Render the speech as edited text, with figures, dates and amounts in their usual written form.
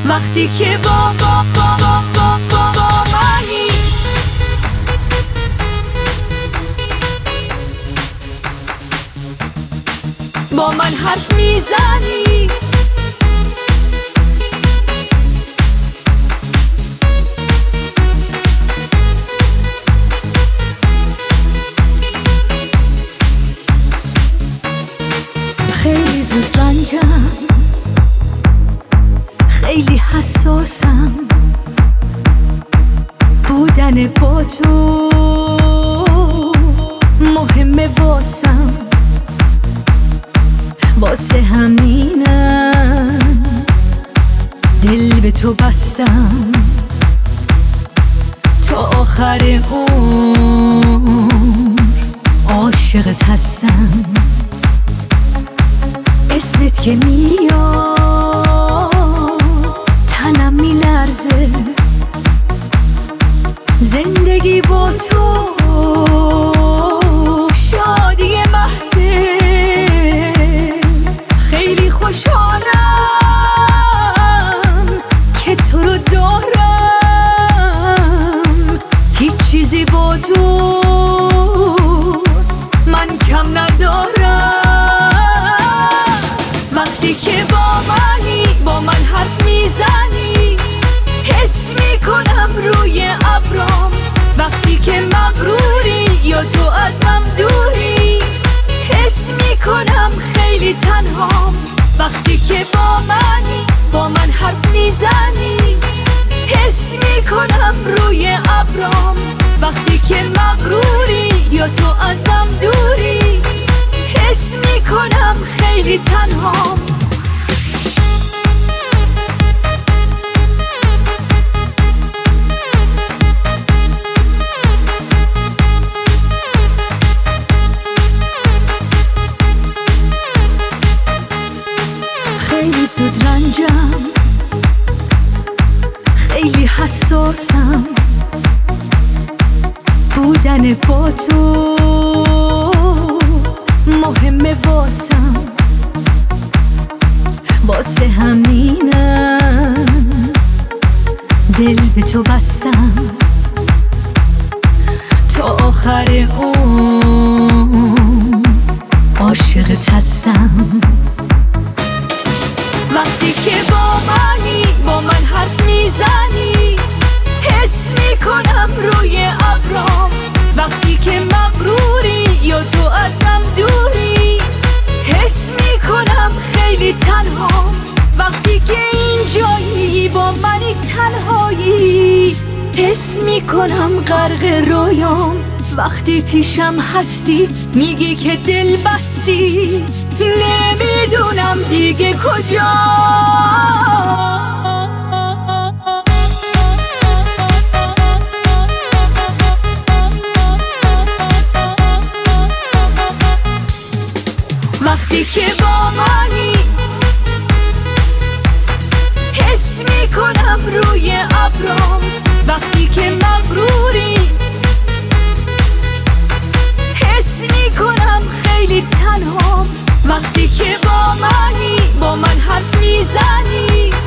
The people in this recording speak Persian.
وقتی که با منی. با من حرف میزنی، خیلی زود رنجم، خیلی حساسم، بودن با تو مهمه واسم، واسه همینم دل به تو بستم، تا آخر عمر عاشقت هستم. اسمت که میاد تنم میلرزه، زندگی با تو شادی محضه. خیلی خوشحالم که تو رو دارم، هیچ چیزی با تو من کم ندارم. وقتی که با منی، با من حرف میزنی، حس میکنم روی ابرام. وقتی که مغروری یا تو ازم دوری، حس میکنم خیلی تنهام. وقتی که با منی، با من حرف میزنی، حس میکنم روی ابرام. وقتی که مغروری یا تو ازم دوری، حس میکنم خیلی تنهام. خیلی زود رنجم، خیلی حساسم، بودن با تو مهمه واسم، واسه همینم دل به تو بستم، تا آخر عمر عاشقت هستم. وقتی که با منی، با من حرف میزنی، حس میکنم روی ابرام. وقتی که مغروری یا تو ازم دوری، حس میکنم خیلی تنهام. وقتی که اینجایی با منی تنهایی، حس میکنم غرق رویام. وقتی پیشم هستی میگی که دل بستی، نمیدونم دیگه کجا. وقتی که با منی، حس میکنم روی ابرام. وقتی که مغروری، حس میکنم خیلی تنهام. وقتی که با منی، با من حرف میزنی،